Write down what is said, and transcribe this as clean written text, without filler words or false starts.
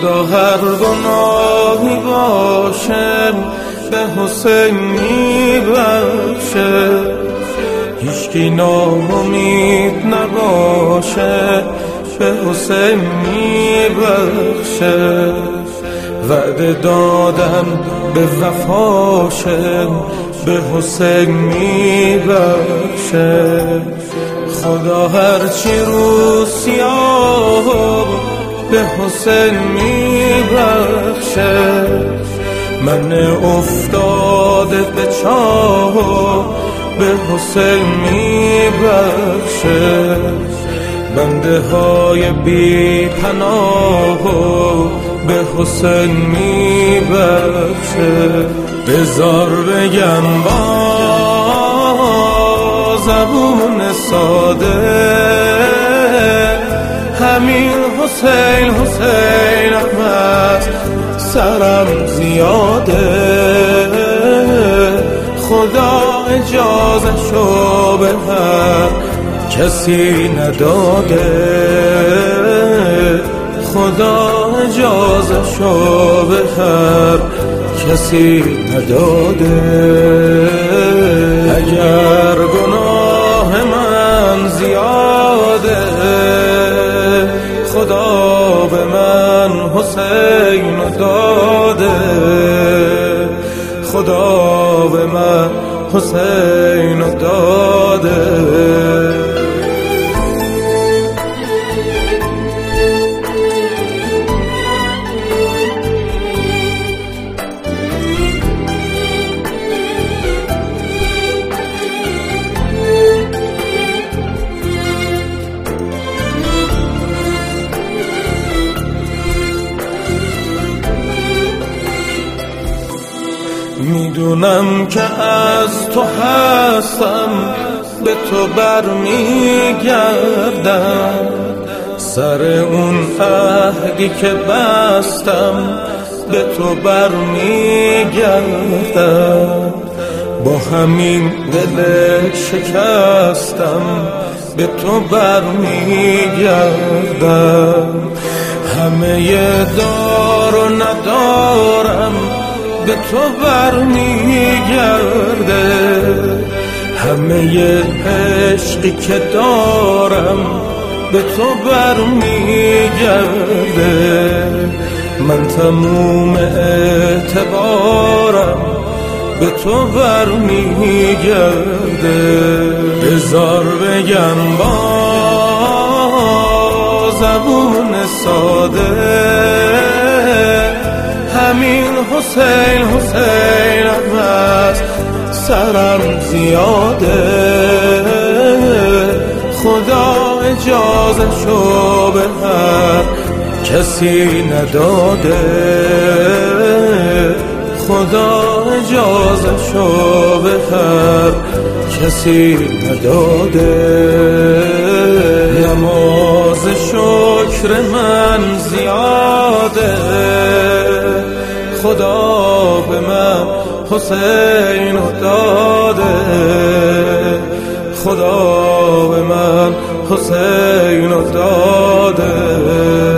خدا هر گناهی باشه به حسین میبخشه، هیچکی ناامید نباشه به حسین میبخشه. وعده دادم به وفاشه به حسین میبخشه. خدا هرچی رو سیاه به حسین میبخشه. من افتاده به چاه به حسین میبخشه. بنده های بی پناه به حسین میبخشه. بذار بگم با زبون ساده همین حسین حسین احمد سرم زیاده. خدا اجازه شو به هر کسی نداده. خدا اجازه شو به هر کسی نداده. اگر گناه من زیاده خدا به من حسین داده. خدا به من حسین داده. میدونم که از تو هستم به تو برمیگردم. سر اون عهدی که بستم به تو برمیگردم. با همین دل شکستم به تو برمیگردم. همه دار و ندارم به تو برمیگرده. همه عشقی که دارم به تو برمیگرده. من تموم اعتبارم به تو برمیگرده. بذار بگم با زبون ساده همین حسین حسین احمد سرم زیاده. خدا اجازه شو به هر کسی نداده. خدا اجازه شو به هر کسی نداده. نماز شکر من زیاده. خدا به من حسین داده. خدا به من حسین داده.